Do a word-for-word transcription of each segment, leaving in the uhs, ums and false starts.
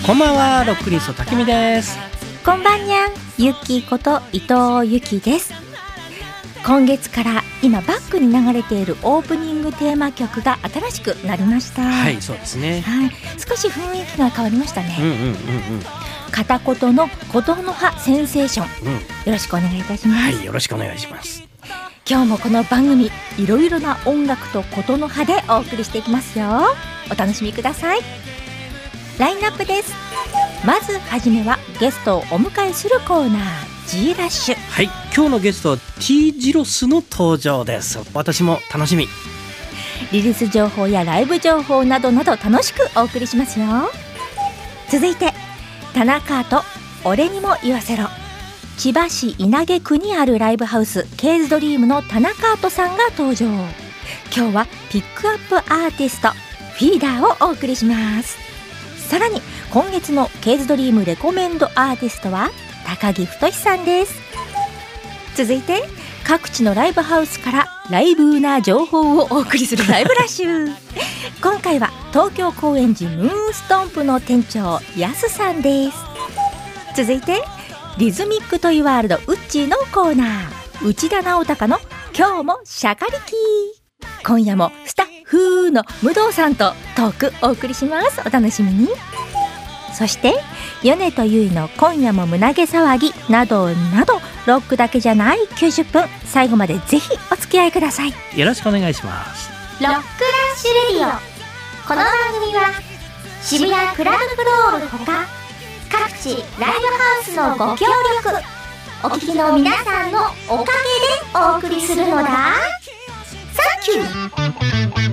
こんばんは、ロックリストたけみです。 こんばんにゃん、ゆきこと伊藤ゆきです。今月から今バックに流れているオープニングテーマ曲が新しくなりました。 はい、そうですね、 はい、少し雰囲気が変わりましたね。 うんうんうんうん、 片言の琴の葉センセーション、うん、よろしくお願いいたします。 はい、よろしくお願いします。 今日もこの番組いろいろな音楽と琴の葉でお送りしていきますよ。お楽しみください。ラインナップです。まずはじめはゲストをお迎えするコーナー G ラッシュ。 はい、今日のゲストは T ジロスの登場です。私も楽しみ。 リリース情報やライブ情報などなど楽しくお送りしますよ。続いて田中と俺にも言わせろ。千葉市稲毛区にあるライブハウスケーズドリームの田中とさんが登場。今日はピックアップアーティストフィーダーをお送りします。さらに今月のケーズドリームレコメンドアーティストは高木太さんです。続いて各地のライブハウスからライブな情報をお送りするライブラッシュ今回は東京高円寺ムーンストンプの店長やすさんです。続いてリズミックトイワールドウッチーのコーナー内田直隆の今日もシャカリキ。今夜もスタッフの武藤さんとトークお送りします。お楽しみに。そして米とゆいの今夜も胸毛騒ぎなどなどロックだけじゃないきゅうじゅっぷん、最後までぜひお付き合いください。 よろしくお願いします。 ロックラッシュレディオ。この番組は渋谷クラブクロールほか各地ライブハウスのご協力お聞きの皆さんのおかげでお送りするのだ。サンキュー。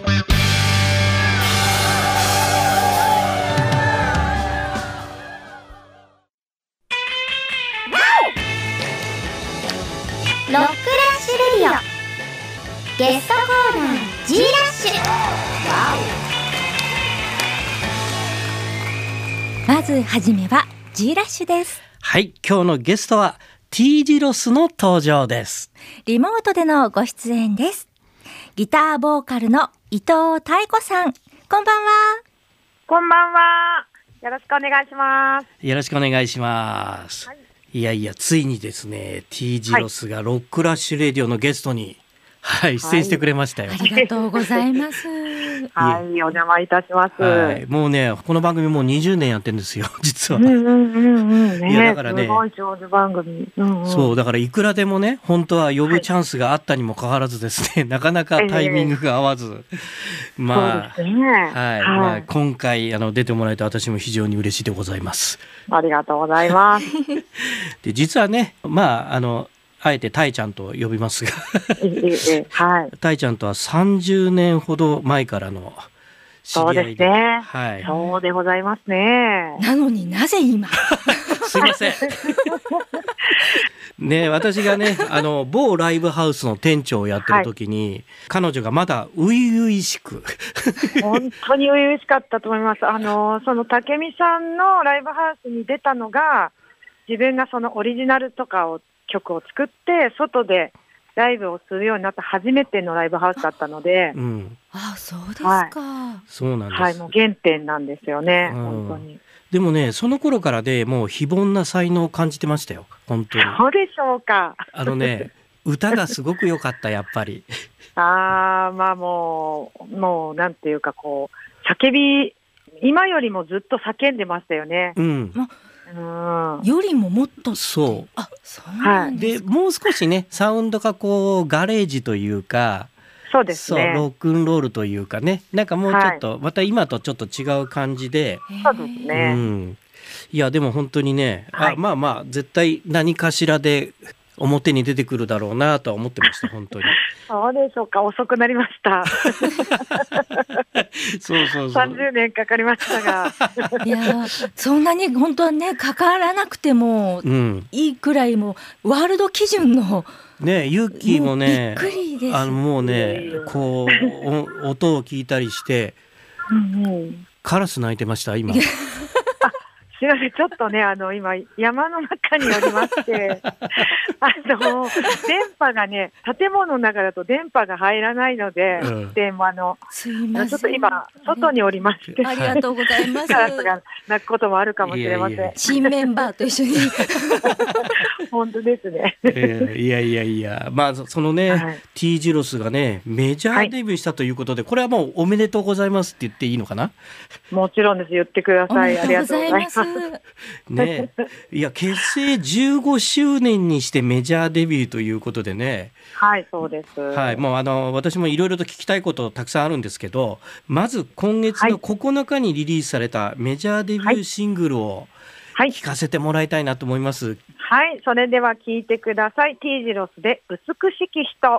ロックラッシュレディオゲストコーナー G ラッシュ。まずはじめは G ラッシュです。 はい、今日のゲストは T ジロスの登場です。 リモートでのご出演です。ギターボーカルの伊藤妙子さん、こんばんは。 こんばんは。よろしくお願いします。 よろしくお願いします。はい、いやいや、ついにですね T ジロスがロックラッシュレディオのゲストに、はい、出演してくれましたよ。 はい、ありがとうございますはい、お邪魔いたします。 はい、もうね、この番組もうにじゅうねんやってるんですよ、実は。 うんうんうんうん、ね、 いやだからね、 すごい長寿番組、うんうん、 そうだからいくらでもね、本当は呼ぶチャンスがあったにもかかわらずですね、はい、なかなかタイミングが合わず、えー、まあ、そうですね、はい、はい、まあ、今回あの出てもらえて私も非常に嬉しいでございます。 ありがとうございます。 で実はね、まああのあえてタイちゃんと呼びますがはい、タイちゃんとはさんじゅうねんほど前からの知り合いで。 そうですね、 はい、 そうでございますね。 なのになぜ今すいませんね、私がね、あの某ライブハウスの店長をやってる時に、はい、彼女がまだ初々しく本当に初々しかったと思います。あのその武美さんのライブハウスに出たのが、自分がそのオリジナルとかを曲を作って外でライブをするようになった初めてのライブハウスだったので、 うん、 あ、そうですか、はい、 そうなんです、 はい、もう原点なんですよね、うん、本当に。 でもね、その頃からでもう非凡な才能を感じてましたよ、本当に。 そうでしょうか。 あのね、歌がすごく良かった、やっぱり。 ああ、まあもうもうなんていうか、こう叫び、今よりもずっと叫んでましたよね。 うん、まうん、よりももっと。 そう。 あ、そうなんですか。 でもう少しね、サウンドがこうガレージというか、 そうですね、 そうロックンロールというかね、なんかもうちょっと、はい、また今とちょっと違う感じで。 そうですね、 うん、いやでも本当にね、はい、あ、まあまあ絶対何かしらで表に出てくるだろうなとは思ってました、本当に。 そうでしょうか、遅くなりましたそうそうそう、 さんじゅうねんかかりましたがいや、そんなに本当はね、かからなくてもいいくらい、もうワールド基準のね、ユッキーもね、 びっくりです。 あのもうね、こう音を聞いたりしてうん、うん、カラス鳴いてました今。 すいません、ちょっとね、あの今山の中におりましてあの電波がね、建物の中だと電波が入らないので、うん、でもあのすいません、 ちょっと今外におりましてありがとうございます。 カラスが鳴くこともあるかもしれません。いやいや新メンバーと一緒に本当ですね。 いやいやいや、まあそのね、はい、T ジロスがねメジャーデビューしたということで、はい、これはもうおめでとうございますって言っていいのかな。 もちろんです、言ってください。ありがとうございますね。いや結成じゅうごしゅうねんにしてメジャーデビューということでね。 はい、そうです。 はい、もうあの私もいろいろと聞きたいことたくさんあるんですけど、まず今月のここのかにリリースされたメジャーデビューシングルを聞かせてもらいたいなと思います。 はい、はい、それでは聞いてください。 T ジロスで美しき人。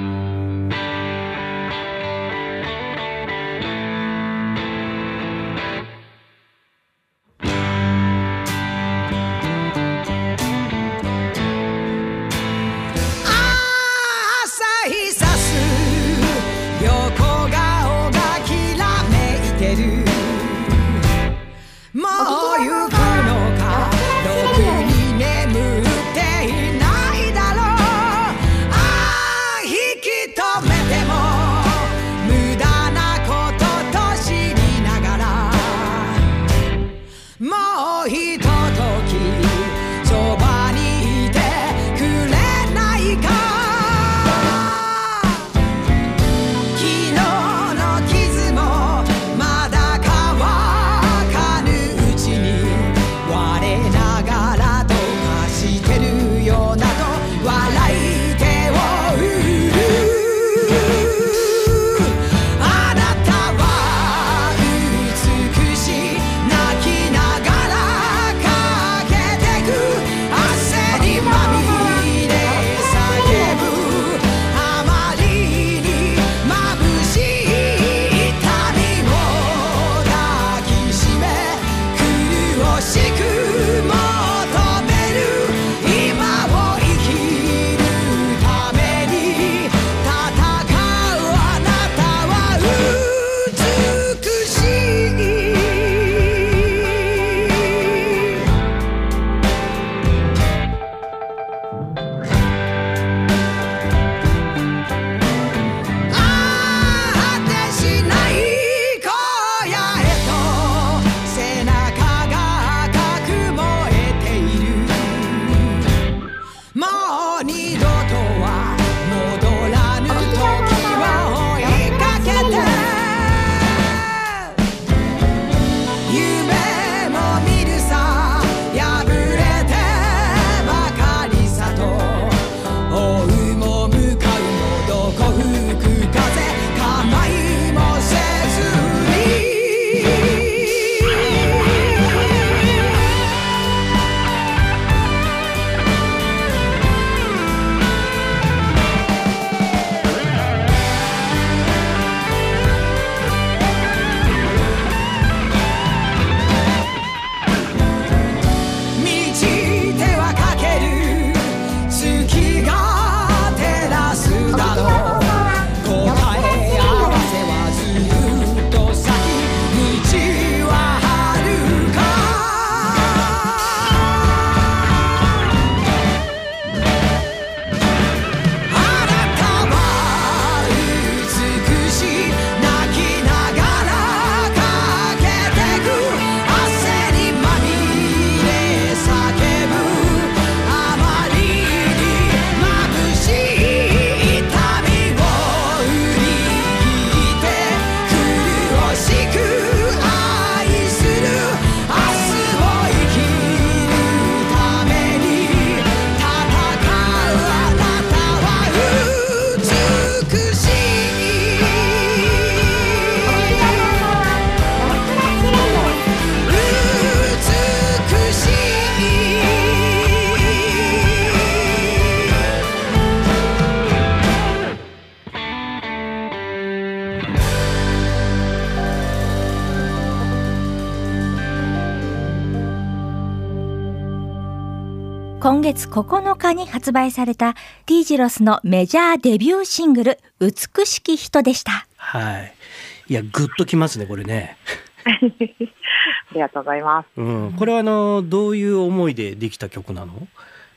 今月ここのかに発売された T ジロスのメジャーデビューシングル美しき人でした。 はい。いやグッときますねこれね。 ありがとうございます。 うん、これはあのどういう思いでできた曲なの？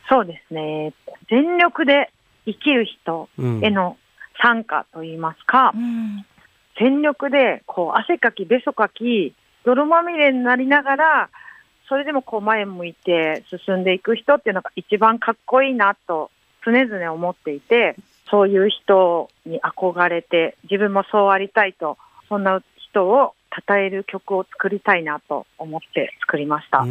そうですね。全力で生きる人への参加といいますか、うん、全力でこう汗かきべそかき泥まみれになりながら、それでもこう前向いて進んでいく人っていうのが一番かっこいいなと常々思っていて、そういう人に憧れて自分もそうありたいと、そんな人を称える曲を作りたいなと思って作りました。 うん、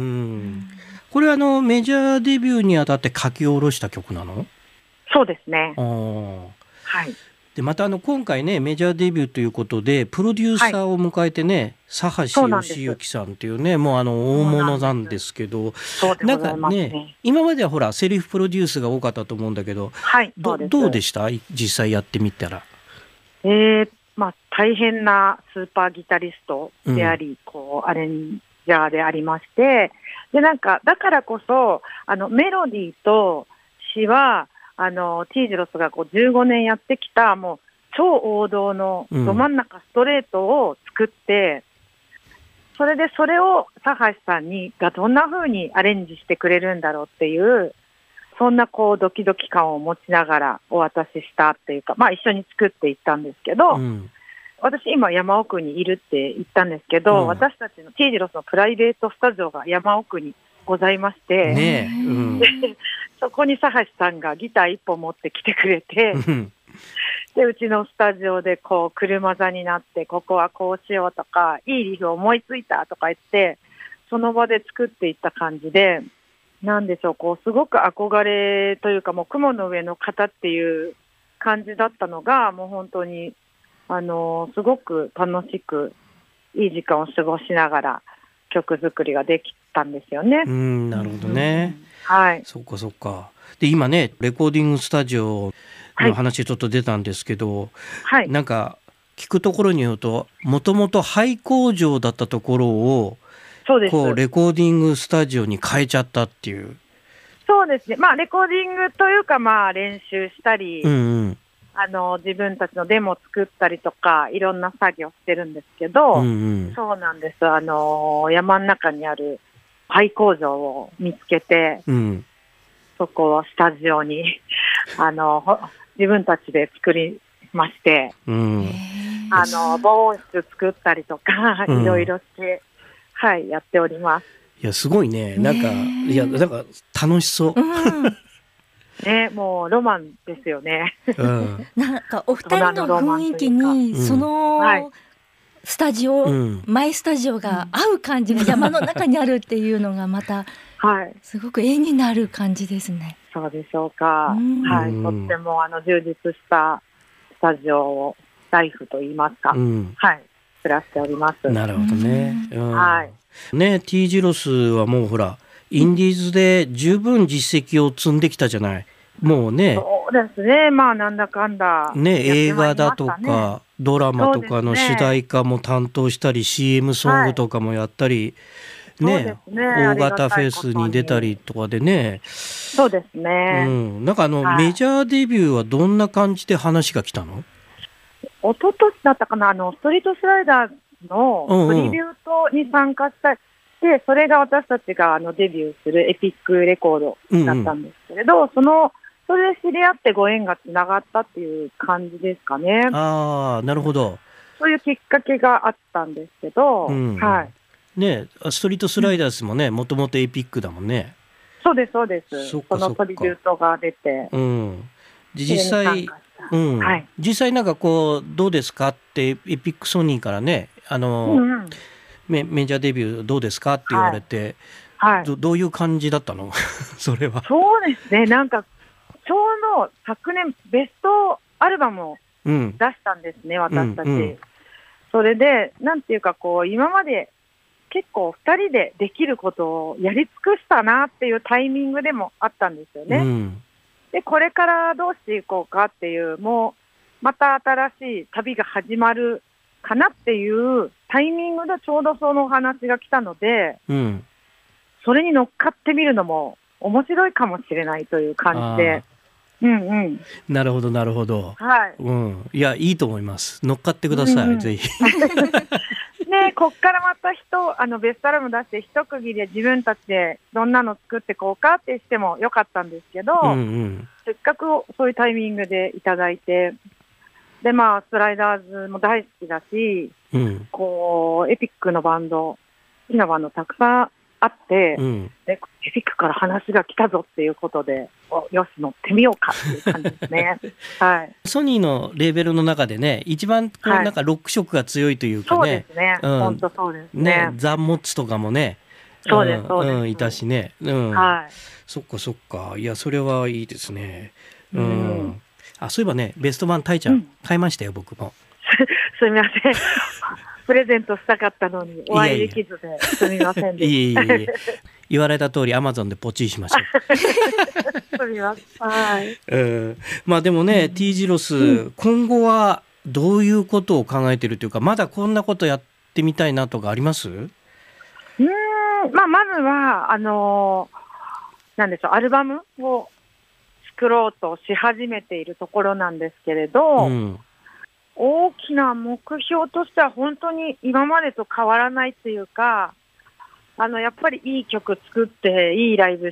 これはあのメジャーデビューにあたって書き下ろした曲なの？ そうですね。 はい。でまたあの今回ねメジャーデビューということでプロデューサーを迎えてね、佐橋義之さんっていうね、もうあの大物なんですけど、なんかね今まではほらセリフプロデュースが多かったと思うんだけど、 はい、 ど, どうでした実際やってみたら？ えーまあ、大変なスーパーギタリストであり、うん、こうアレンジャーでありまして、でなんかだからこそあのメロディーと詩はあのティージロスがこうじゅうごねんやってきたもう超王道のど真ん中ストレートを作って、うん、それでそれを佐橋さんにがどんな風にアレンジしてくれるんだろうっていう、そんなこうドキドキ感を持ちながらお渡ししたっていうか、まあ一緒に作っていったんですけど、うん、私今山奥にいるって言ったんですけど、うん、私たちのティージロスのプライベートスタジオが山奥にございまして、 ねえ、うん、 そこに佐橋さんがギター一本持ってきてくれて、うん、でうちのスタジオでこう車座になって、ここはこうしようとか、いいリフ思いついたとか言ってその場で作っていった感じで、なんでしょう、こうすごく憧れというか、もう雲の上の方っていう感じだったのが、もう本当にあのすごく楽しくいい時間を過ごしながら曲作りができたんですよね。 うん、なるほどね、うん、 はい、 そっかそっか。で今ねレコーディングスタジオの話ちょっと出たんですけど、はい、なんか聞くところによると、もともと廃工場だったところをそうです、 こうレコーディングスタジオに変えちゃったっていう。 そうですね、まあレコーディングというか、まあ練習したり、うんうん、あの自分たちのデモを作ったりとかいろんな作業してるんですけど、うんうん、そうなんです、あの山の中にある廃工場を見つけて、うん、そこをスタジオにあの自分たちで作りまして、うん、あの防音室作ったりとかいろいろして、はい、やっております。 いやすごいね、なんかいやなんか楽しそう、うんね、もうロマンですよね、うん、 なんかお二人の雰囲気にそのスタジオ、うん、マイスタジオが合う感じが山の中にあるっていうのがまたすごく絵になる感じですね。 そうでしょうか、うん、はい、とってもあの充実したスタジオをライフといいますか、うん、はい、暮らしております。 なるほどね、 うん、はいね、ティージロスはもうほらインディーズで十分実績を積んできたじゃない。もうね、 そうですね、まあなんだかんだ、 ね、映画だとかドラマとかの主題歌も担当したり、ね、シーエム ソングとかもやったり、はい、ね、ね、大型フェスに出たりとかでね。 そうですね、 うん、なんかあの、はい、メジャーデビューはどんな感じで話が来たの？ 一昨年だったかな、あのストリートスライダーのトリビュートに参加したい、うんうん、でそれが私たちがあのデビューするエピックレコードだったんですけれど、うんうん、そのそれで知り合ってご縁がつながったっていう感じですかね。 ああ、なるほど。 そういうきっかけがあったんですけど、うん、はい。 ね、ストリートスライダースもね、もともとエピックだもんね。 そうですそうです。そのトリビュートが出て、うん、 で実際、うんはい、実際なんかこうどうですかってエピックソニーからね、あの、うんうん、メ, メジャーデビューどうですかって言われて、はいはい、ど, どういう感じだったの？それは。 そうですね、なんかちょうど昨年ベストアルバムを出したんですね、うん、私たち、うんうん、それでなんていうかこう今まで結構ふたりでできることをやり尽くしたなっていうタイミングでもあったんですよね、うん、でこれからどうしていこうかっていう、もうまた新しい旅が始まるかなっていうタイミングでちょうどそのお話が来たので、うん、それに乗っかってみるのも面白いかもしれないという感じで、うんうん、 なるほどなるほど、 はい、 うん、いやいいと思います。乗っかってください、うんうん、ぜひね、 で、こっからまた人、あの、ベストアルバム出して一区切りで自分たちでどんなの作ってこうかってしてもよかったんですけど、 うんうん、 せっかくそういうタイミングでいただいて、で、まあ、スライダーズも大好きだし、 うん、 こう、エピックのバンド、好きなバンドたくさんあって、 うん、 でエピックから話が来たぞっていうことで、よし、乗ってみようかっていう感じですね。はい。 ソニーのレーベルの中でね、一番こう、なんかロック色が強いというかね。 そうですね。うん、本当そうですね。 ね、ザ・モッツとかもね。 そうです、そうです。 うん、いたしね。うん。 はい。 そっかそっか。いや、それはいいですね。うん。うんあ、そういえばね、ベスト版タイちゃん、うん、買いましたよ、僕も。 すみません。プレゼントしたかったのに、お会いできずですみませんでした。いえいえ。 言われた通り、アマゾンでポチーしましょう。すみません。はい。 うん、まあでもね、うん、T 字ロス、うん、今後はどういうことを考えているというか、まだこんなことやってみたいなとかあります？うーん、まあ、まずは、あのー、なんでしょう、アルバムを作ろうとし始めているところなんですけれど、うん、大きな目標としては本当に今までと変わらないっていうか、あのやっぱりいい曲作っていいライブして、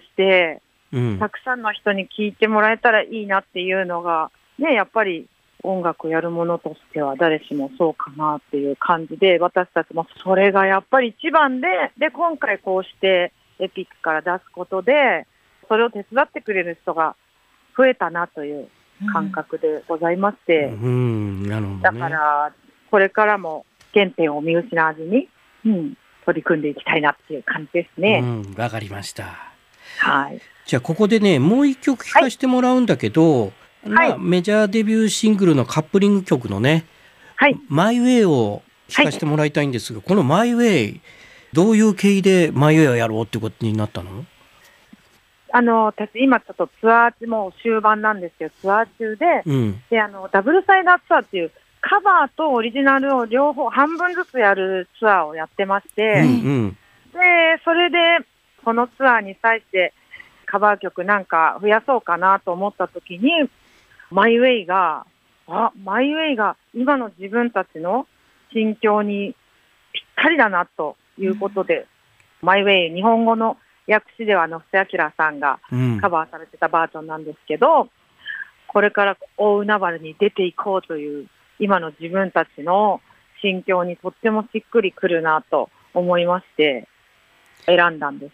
うん、たくさんの人に聴いてもらえたらいいなっていうのがね、やっぱり音楽やるものとしては誰しもそうかなっていう感じで、私たちもそれがやっぱり一番で、で今回こうしてエピックから出すことで、それを手伝ってくれる人が増えたなという感覚でございまして、うんうんなるほどね、 だからこれからも原点を見失わずに、うん、取り組んでいきたいなっていう感じですね。 うん、わかりました。 はい。 じゃあここでね、もう一曲聴かせてもらうんだけど、はいまあ、メジャーデビューシングルのカップリング曲のね、はい、マイウェイを聴かせてもらいたいんですが、はい、このマイウェイ、どういう経緯でマイウェイをやろうってことになったの？ あの私今ちょっとツアー中も終盤なんですけど、ツアー中で、うん、であのダブルサイダーツアーっていうカバーとオリジナルを両方半分ずつやるツアーをやってまして、うんうん、でそれでこのツアーに際してカバー曲なんか増やそうかなと思った時に、マイウェイがあマイウェイが今の自分たちの心境にぴったりだなということで、うん、マイウェイ日本語の訳詞では野瀬明さんがカバーされてたバージョンなんですけど、うん、これから大海原に出ていこうという今の自分たちの心境にとってもしっくりくるなと思いまして選んだんです。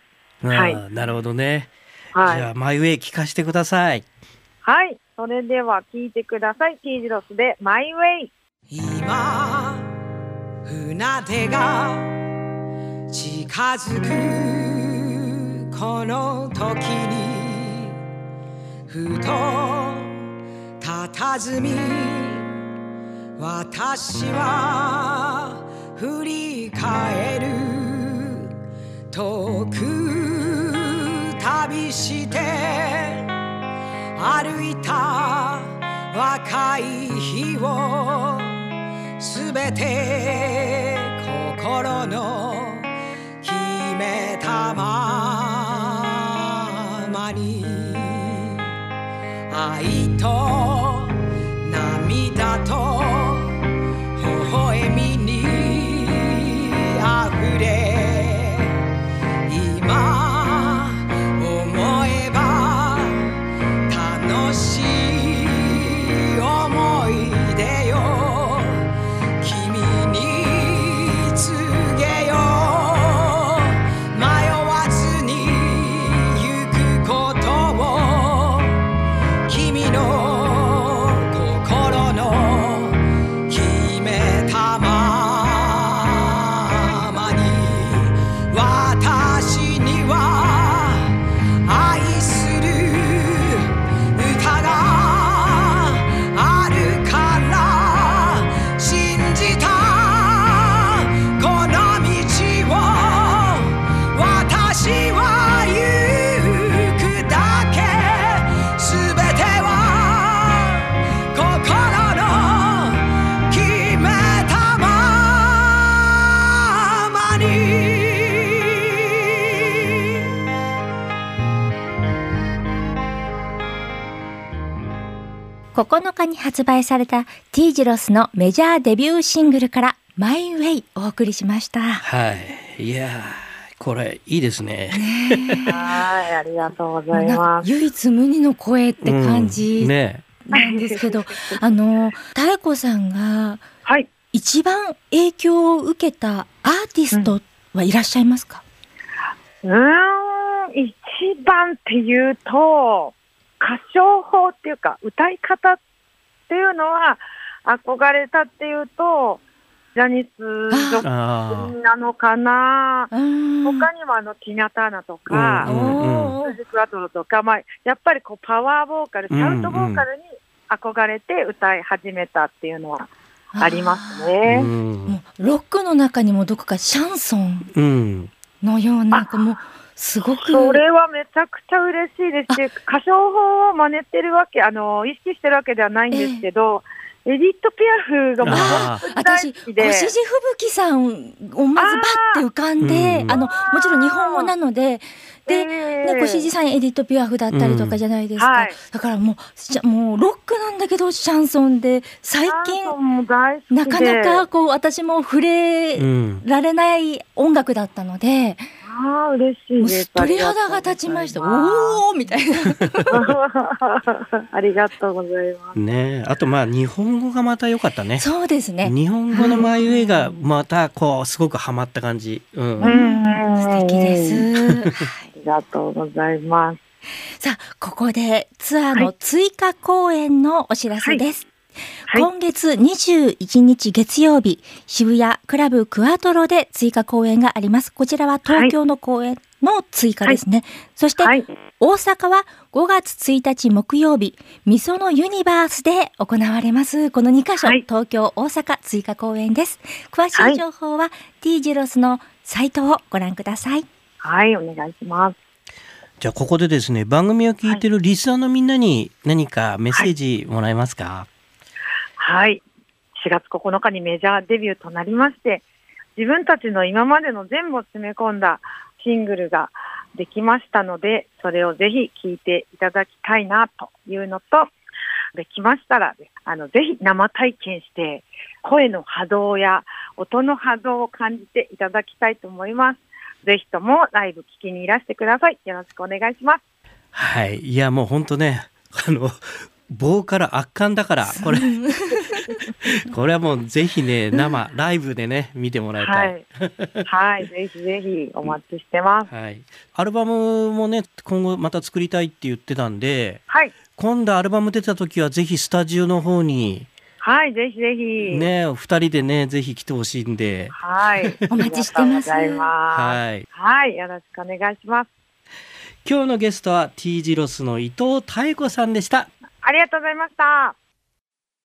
はい、なるほどね、はい、じゃあマイウェイ聞かせてください。 はい、それでは聞いてください。T字ロスでマイウェイ。 今船手が近づくこの時にふと佇み私は振り返る遠く旅して歩いた若い日をすべて心の決めたままに愛と涙と微笑みにあふれ今思えば楽しい思い出よ君に告げよう迷わずに行くことを君のここのかに発売された T 字ロスのメジャーデビューシングルからマイウェイお送りしました。 はい。いやこれいいですね。 はい、ありがとうございます。 唯一無二の声って感じなんですけど、うんね、あの妙子さんが一番影響を受けたアーティストはいらっしゃいますか？ うーん、一番っていうと歌唱法っていうか歌い方っていうのは憧れたっていうとジャニス族なのかな。他にもあのティナ・ターナとか、スージ・クワトロとか、まあ、やっぱりこうパワーボーカル、シャウトボーカルに憧れて歌い始めたっていうのはありますね。 うん、ロックの中にもどこかシャンソンのような、なんかもうすごく。 それはめちゃくちゃ嬉しいですし、歌唱法を真似てるわけ、あの意識してるわけではないんですけど、えーエディット・ピアフがもう本当に大好きで、 私、越路吹雪さんをまずバッて浮かんで、あ, あのもちろん日本語なので、で、えーね、越路さんエディット・ピアフだったりとかじゃないですか、うんはい、だからもう、もうロックなんだけどシャンソンで最近なかなかこう私も触れられない音楽だったので、 あー嬉しいです。 鳥肌が立ちました。おおみたいなありがとうございます。 ね、あとまあ日本語がまた良かったね。 そうですね。 日本語のマイウェイがまたこうすごくハマった感じ。うん。 うん、素敵です。 ありがとうございます。 さあここでツアーの追加公演のお知らせです。はいはい、今月にじゅういちにち月曜日、渋谷クラブクアトロで追加公演があります。こちらは東京の公演の追加ですね。はい、そして、はい、大阪はごがつついたち木曜日、みそのユニバースで行われます。このにかしょ、はい、東京、大阪追加公演です。詳しい情報は T ジロスのサイトをご覧ください。 はい、お願いします。 じゃあここでですね、番組を聞いているリスナーのみんなに何かメッセージもらえますか？はいはい。しがつここのかにメジャーデビューとなりまして、自分たちの今までの全部を詰め込んだシングルができましたので、それをぜひ聴いていただきたいなというのと、できましたら、あの、ぜひ生体験して、声の波動や音の波動を感じていただきたいと思います。ぜひともライブ聴きにいらしてください。よろしくお願いします。 はい。いや、もう本当ね、あの、ボーカル圧巻だからこれこれはもうぜひね生ライブでね見てもらいたい。 はい、はい、ぜひぜひお待ちしてます。 はい、アルバムもね今後また作りたいって言ってたんで、 はい、 今度アルバム出た時はぜひスタジオの方にはいぜひぜひねお二人でねぜひ来てほしいんで、 はいお待ちしてます。 はいはい、 よろしくお願いします。 今日のゲストは T ジロスの伊藤妙子さんでした。 ありがとうございました。